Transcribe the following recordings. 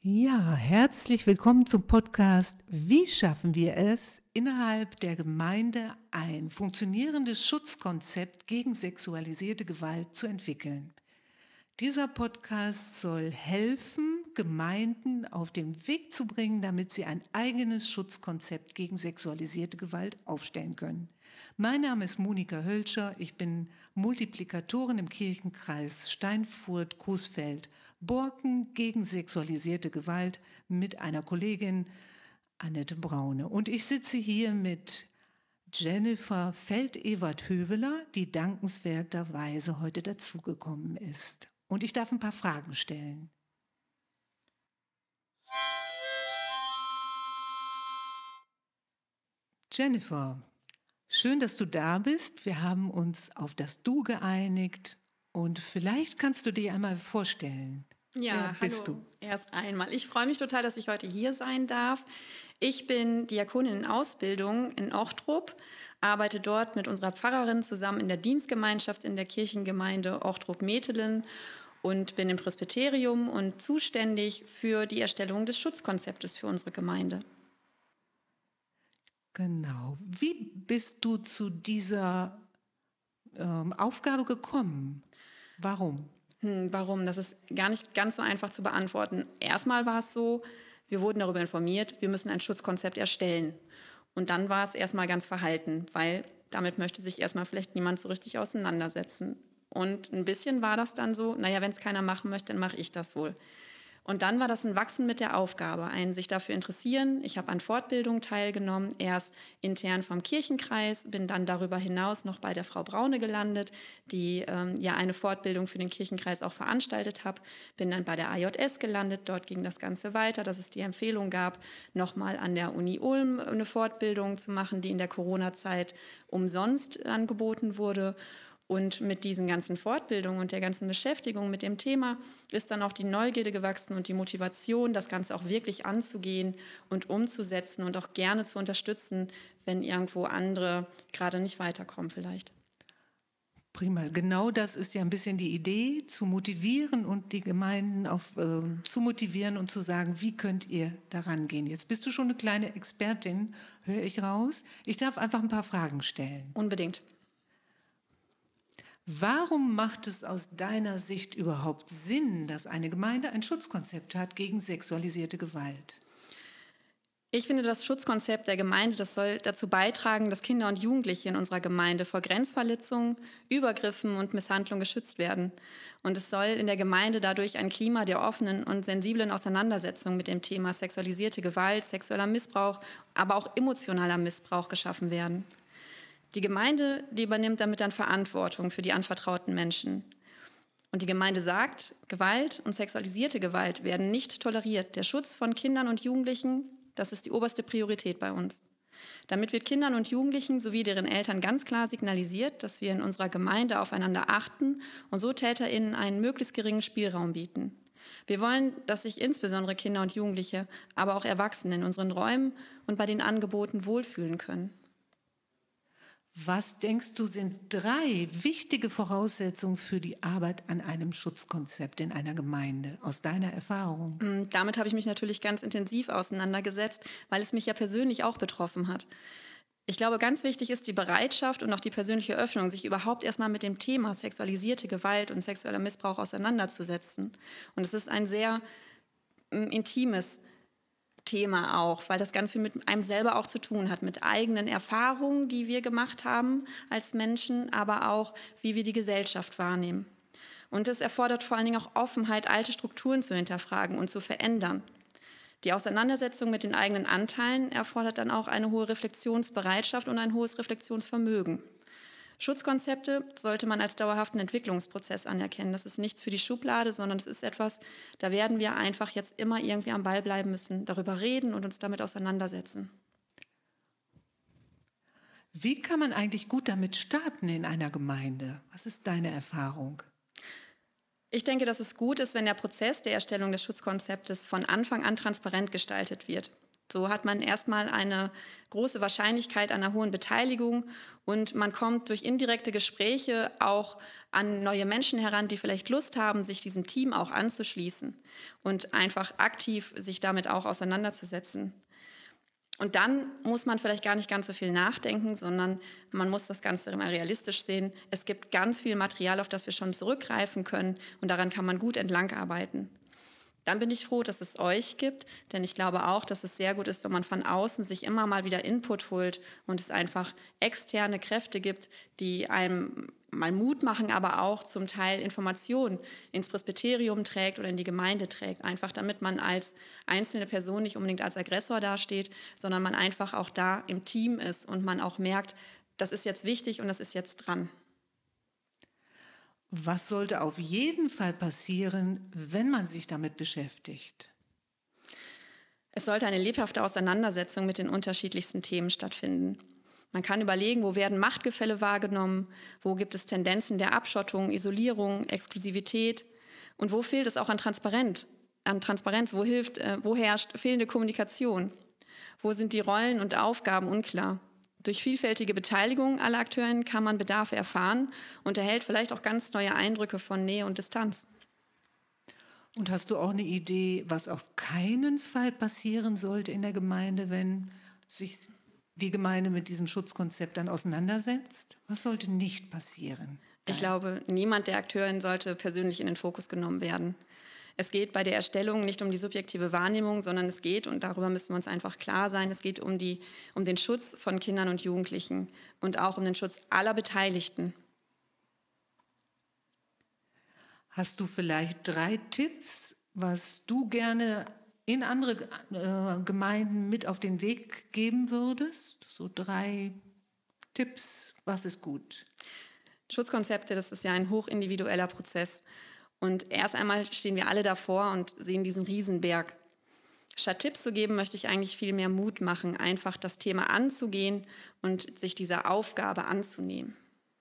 Ja, herzlich willkommen zum Podcast Wie schaffen wir es, innerhalb der Gemeinde ein funktionierendes Schutzkonzept gegen sexualisierte Gewalt zu entwickeln. Dieser Podcast soll helfen, Gemeinden auf den Weg zu bringen, damit sie ein eigenes Schutzkonzept gegen sexualisierte Gewalt aufstellen können. Mein Name ist Monika Hölscher, ich bin Multiplikatorin im Kirchenkreis Steinfurt-Coesfeld-Borken gegen sexualisierte Gewalt mit einer Kollegin Annette Braune. Und ich sitze hier mit Jennifer Feld-Ewert-Höveler, die dankenswerterweise heute dazugekommen ist. Und ich darf ein paar Fragen stellen. Jennifer, schön, dass du da bist. Wir haben uns auf das Du geeinigt und vielleicht kannst du dir einmal vorstellen. Ja, Wer bist hallo. du? Erst einmal. Ich freue mich total, dass ich heute hier sein darf. Ich bin Diakonin in Ausbildung in Ochtrup, arbeite dort mit unserer Pfarrerin zusammen in der Dienstgemeinschaft in der Kirchengemeinde Ochtrup-Metelen und bin im Presbyterium und zuständig für die Erstellung des Schutzkonzeptes für unsere Gemeinde. Genau. Wie bist du zu dieser Aufgabe gekommen? Warum? Warum? Das ist gar nicht ganz so einfach zu beantworten. Erstmal war es so, wir wurden darüber informiert, wir müssen ein Schutzkonzept erstellen. Und dann war es erstmal ganz verhalten, weil damit möchte sich erstmal vielleicht niemand so richtig auseinandersetzen. Und ein bisschen war das dann so, naja, wenn es keiner machen möchte, dann mache ich das wohl. Und dann war das ein Wachsen mit der Aufgabe, ein sich dafür interessieren. Ich habe an Fortbildungen teilgenommen, erst intern vom Kirchenkreis, bin dann darüber hinaus noch bei der Frau Braune gelandet, die ja eine Fortbildung für den Kirchenkreis auch veranstaltet hat. Bin dann bei der AJS gelandet, dort ging das Ganze weiter, dass es die Empfehlung gab, nochmal an der Uni Ulm eine Fortbildung zu machen, die in der Corona-Zeit umsonst angeboten wurde. Und mit diesen ganzen Fortbildungen und der ganzen Beschäftigung mit dem Thema ist dann auch die Neugierde gewachsen und die Motivation, das Ganze auch wirklich anzugehen und umzusetzen und auch gerne zu unterstützen, wenn irgendwo andere gerade nicht weiterkommen vielleicht. Prima, genau das ist ja ein bisschen die Idee, zu motivieren und die Gemeinden zu motivieren und zu sagen, wie könnt ihr daran gehen. Jetzt bist du schon eine kleine Expertin, höre ich raus. Ich darf einfach ein paar Fragen stellen. Unbedingt. Warum macht es aus deiner Sicht überhaupt Sinn, dass eine Gemeinde ein Schutzkonzept hat gegen sexualisierte Gewalt? Ich finde, das Schutzkonzept der Gemeinde, das soll dazu beitragen, dass Kinder und Jugendliche in unserer Gemeinde vor Grenzverletzungen, Übergriffen und Misshandlungen geschützt werden. Und es soll in der Gemeinde dadurch ein Klima der offenen und sensiblen Auseinandersetzung mit dem Thema sexualisierte Gewalt, sexueller Missbrauch, aber auch emotionaler Missbrauch geschaffen werden. Die Gemeinde, die übernimmt damit dann Verantwortung für die anvertrauten Menschen. Und die Gemeinde sagt, Gewalt und sexualisierte Gewalt werden nicht toleriert. Der Schutz von Kindern und Jugendlichen, das ist die oberste Priorität bei uns. Damit wird Kindern und Jugendlichen sowie deren Eltern ganz klar signalisiert, dass wir in unserer Gemeinde aufeinander achten und so TäterInnen einen möglichst geringen Spielraum bieten. Wir wollen, dass sich insbesondere Kinder und Jugendliche, aber auch Erwachsene in unseren Räumen und bei den Angeboten wohlfühlen können. Was denkst du, sind 3 wichtige Voraussetzungen für die Arbeit an einem Schutzkonzept in einer Gemeinde, aus deiner Erfahrung? Damit habe ich mich natürlich ganz intensiv auseinandergesetzt, weil es mich ja persönlich auch betroffen hat. Ich glaube, ganz wichtig ist die Bereitschaft und auch die persönliche Öffnung, sich überhaupt erstmal mit dem Thema sexualisierte Gewalt und sexueller Missbrauch auseinanderzusetzen. Und es ist ein sehr intimes Thema auch, weil das ganz viel mit einem selber auch zu tun hat, mit eigenen Erfahrungen, die wir gemacht haben als Menschen, aber auch, wie wir die Gesellschaft wahrnehmen. Und es erfordert vor allen Dingen auch Offenheit, alte Strukturen zu hinterfragen und zu verändern. Die Auseinandersetzung mit den eigenen Anteilen erfordert dann auch eine hohe Reflexionsbereitschaft und ein hohes Reflexionsvermögen. Schutzkonzepte sollte man als dauerhaften Entwicklungsprozess anerkennen. Das ist nichts für die Schublade, sondern es ist etwas, da werden wir einfach jetzt immer irgendwie am Ball bleiben müssen, darüber reden und uns damit auseinandersetzen. Wie kann man eigentlich gut damit starten in einer Gemeinde? Was ist deine Erfahrung? Ich denke, dass es gut ist, wenn der Prozess der Erstellung des Schutzkonzeptes von Anfang an transparent gestaltet wird. So hat man erstmal eine große Wahrscheinlichkeit einer hohen Beteiligung und man kommt durch indirekte Gespräche auch an neue Menschen heran, die vielleicht Lust haben, sich diesem Team auch anzuschließen und einfach aktiv sich damit auch auseinanderzusetzen. Und dann muss man vielleicht gar nicht ganz so viel nachdenken, sondern man muss das Ganze immer realistisch sehen. Es gibt ganz viel Material, auf das wir schon zurückgreifen können und daran kann man gut entlang arbeiten. Dann bin ich froh, dass es euch gibt, denn ich glaube auch, dass es sehr gut ist, wenn man von außen sich immer mal wieder Input holt und es einfach externe Kräfte gibt, die einem mal Mut machen, aber auch zum Teil Informationen ins Presbyterium trägt oder in die Gemeinde trägt. Einfach damit man als einzelne Person nicht unbedingt als Aggressor dasteht, sondern man einfach auch da im Team ist und man auch merkt, das ist jetzt wichtig und das ist jetzt dran. Was sollte auf jeden Fall passieren, wenn man sich damit beschäftigt? Es sollte eine lebhafte Auseinandersetzung mit den unterschiedlichsten Themen stattfinden. Man kann überlegen, wo werden Machtgefälle wahrgenommen, wo gibt es Tendenzen der Abschottung, Isolierung, Exklusivität und wo fehlt es auch an Transparenz, wo herrscht fehlende Kommunikation, wo sind die Rollen und Aufgaben unklar. Durch vielfältige Beteiligung aller Akteurinnen kann man Bedarfe erfahren und erhält vielleicht auch ganz neue Eindrücke von Nähe und Distanz. Und hast du auch eine Idee, was auf keinen Fall passieren sollte in der Gemeinde, wenn sich die Gemeinde mit diesem Schutzkonzept dann auseinandersetzt? Was sollte nicht passieren? Ich glaube, niemand der Akteurinnen sollte persönlich in den Fokus genommen werden. Es geht bei der Erstellung nicht um die subjektive Wahrnehmung, sondern es geht, und darüber müssen wir uns einfach klar sein, es geht um den Schutz von Kindern und Jugendlichen und auch um den Schutz aller Beteiligten. Hast du vielleicht 3 Tipps, was du gerne in andere Gemeinden mit auf den Weg geben würdest? So 3 Tipps, was ist gut? Schutzkonzepte, das ist ja ein hochindividueller Prozess. Und erst einmal stehen wir alle davor und sehen diesen Riesenberg. Statt Tipps zu geben, möchte ich eigentlich viel mehr Mut machen, einfach das Thema anzugehen und sich dieser Aufgabe anzunehmen.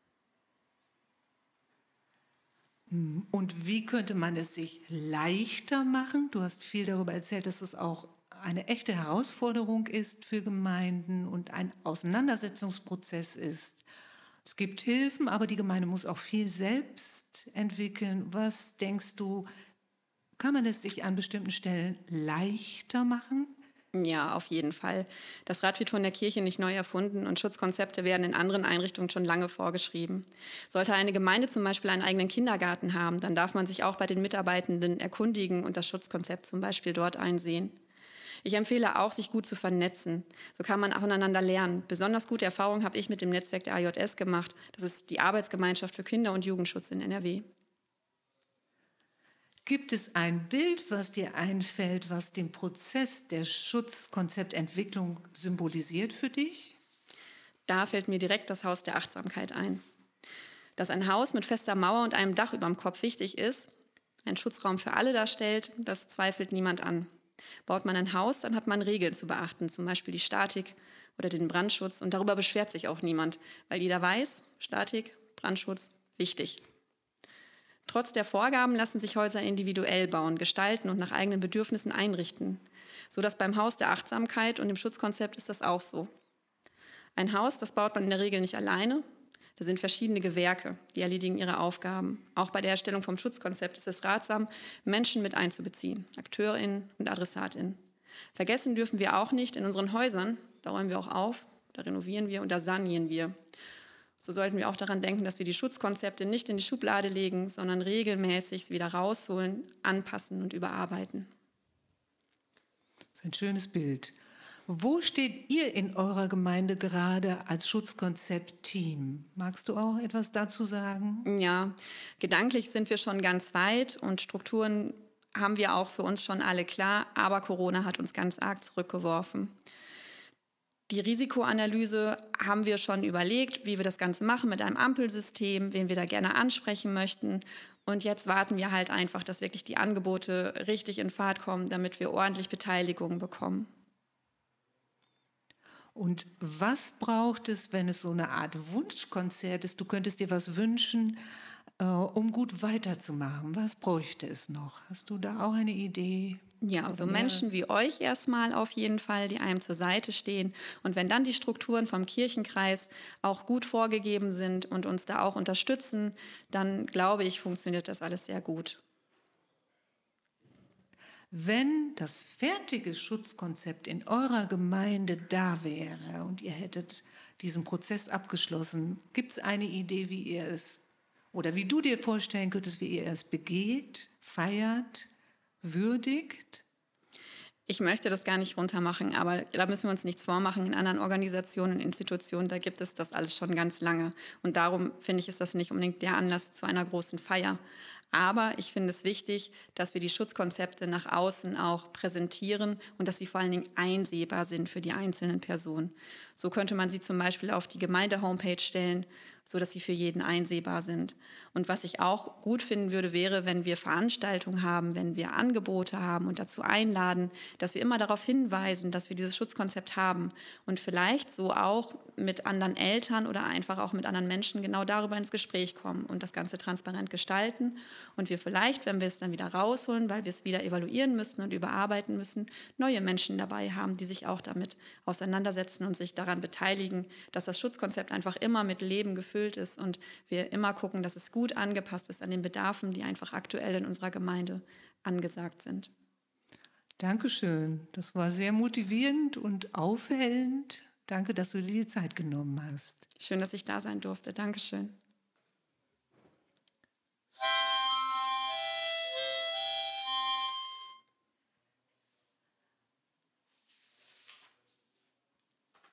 Und wie könnte man es sich leichter machen? Du hast viel darüber erzählt, dass es auch eine echte Herausforderung ist für Gemeinden und ein Auseinandersetzungsprozess ist. Es gibt Hilfen, aber die Gemeinde muss auch viel selbst entwickeln. Was denkst du, kann man es sich an bestimmten Stellen leichter machen? Ja, auf jeden Fall. Das Rad wird von der Kirche nicht neu erfunden und Schutzkonzepte werden in anderen Einrichtungen schon lange vorgeschrieben. Sollte eine Gemeinde zum Beispiel einen eigenen Kindergarten haben, dann darf man sich auch bei den Mitarbeitenden erkundigen und das Schutzkonzept zum Beispiel dort einsehen. Ich empfehle auch, sich gut zu vernetzen. So kann man auch voneinander lernen. Besonders gute Erfahrungen habe ich mit dem Netzwerk der AJS gemacht. Das ist die Arbeitsgemeinschaft für Kinder- und Jugendschutz in NRW. Gibt es ein Bild, was dir einfällt, was den Prozess der Schutzkonzeptentwicklung symbolisiert für dich? Da fällt mir direkt das Haus der Achtsamkeit ein. Dass ein Haus mit fester Mauer und einem Dach über dem Kopf wichtig ist, einen Schutzraum für alle darstellt, das zweifelt niemand an. Baut man ein Haus, dann hat man Regeln zu beachten, zum Beispiel die Statik oder den Brandschutz. Und darüber beschwert sich auch niemand, weil jeder weiß, Statik, Brandschutz, wichtig. Trotz der Vorgaben lassen sich Häuser individuell bauen, gestalten und nach eigenen Bedürfnissen einrichten. So dass beim Haus der Achtsamkeit und dem Schutzkonzept ist das auch so. Ein Haus, das baut man in der Regel nicht alleine. Da sind verschiedene Gewerke, die erledigen ihre Aufgaben. Auch bei der Erstellung vom Schutzkonzept ist es ratsam, Menschen mit einzubeziehen, AkteurInnen und AdressatInnen. Vergessen dürfen wir auch nicht, in unseren Häusern, da räumen wir auch auf, da renovieren wir und da sanieren wir. So sollten wir auch daran denken, dass wir die Schutzkonzepte nicht in die Schublade legen, sondern regelmäßig sie wieder rausholen, anpassen und überarbeiten. Das ist ein schönes Bild. Wo steht ihr in eurer Gemeinde gerade als Schutzkonzept-Team? Magst du auch etwas dazu sagen? Ja, gedanklich sind wir schon ganz weit und Strukturen haben wir auch für uns schon alle klar, aber Corona hat uns ganz arg zurückgeworfen. Die Risikoanalyse haben wir schon überlegt, wie wir das Ganze machen mit einem Ampelsystem, wen wir da gerne ansprechen möchten. Und jetzt warten wir halt einfach, dass wirklich die Angebote richtig in Fahrt kommen, damit wir ordentlich Beteiligung bekommen. Und was braucht es, wenn es so eine Art Wunschkonzert ist? Du könntest dir was wünschen, um gut weiterzumachen. Was bräuchte es noch? Hast du da auch eine Idee? Ja, so Oder mehrere? Menschen wie euch erstmal auf jeden Fall, die einem zur Seite stehen. Und wenn dann die Strukturen vom Kirchenkreis auch gut vorgegeben sind und uns da auch unterstützen, dann glaube ich, funktioniert das alles sehr gut. Wenn das fertige Schutzkonzept in eurer Gemeinde da wäre und ihr hättet diesen Prozess abgeschlossen, gibt es eine Idee, wie ihr es oder wie du dir vorstellen könntest, wie ihr es begeht, feiert, würdigt? Ich möchte das gar nicht runtermachen, aber da müssen wir uns nichts vormachen. In anderen Organisationen, Institutionen, da gibt es das alles schon ganz lange. Und darum finde ich, ist das nicht unbedingt der Anlass zu einer großen Feier. Aber ich finde es wichtig, dass wir die Schutzkonzepte nach außen auch präsentieren und dass sie vor allen Dingen einsehbar sind für die einzelnen Personen. So könnte man sie zum Beispiel auf die Gemeinde-Homepage stellen, sodass sie für jeden einsehbar sind. Und was ich auch gut finden würde, wäre, wenn wir Veranstaltungen haben, wenn wir Angebote haben und dazu einladen, dass wir immer darauf hinweisen, dass wir dieses Schutzkonzept haben und vielleicht so auch mit anderen Eltern oder einfach auch mit anderen Menschen genau darüber ins Gespräch kommen und das Ganze transparent gestalten und wir vielleicht, wenn wir es dann wieder rausholen, weil wir es wieder evaluieren müssen und überarbeiten müssen, neue Menschen dabei haben, die sich auch damit auseinandersetzen und sich daran beteiligen, dass das Schutzkonzept einfach immer mit Leben gefüllt ist und wir immer gucken, dass es gut angepasst ist an den Bedarfen, die einfach aktuell in unserer Gemeinde angesagt sind. Dankeschön. Das war sehr motivierend und aufhellend. Danke, dass du dir die Zeit genommen hast. Schön, dass ich da sein durfte. Dankeschön.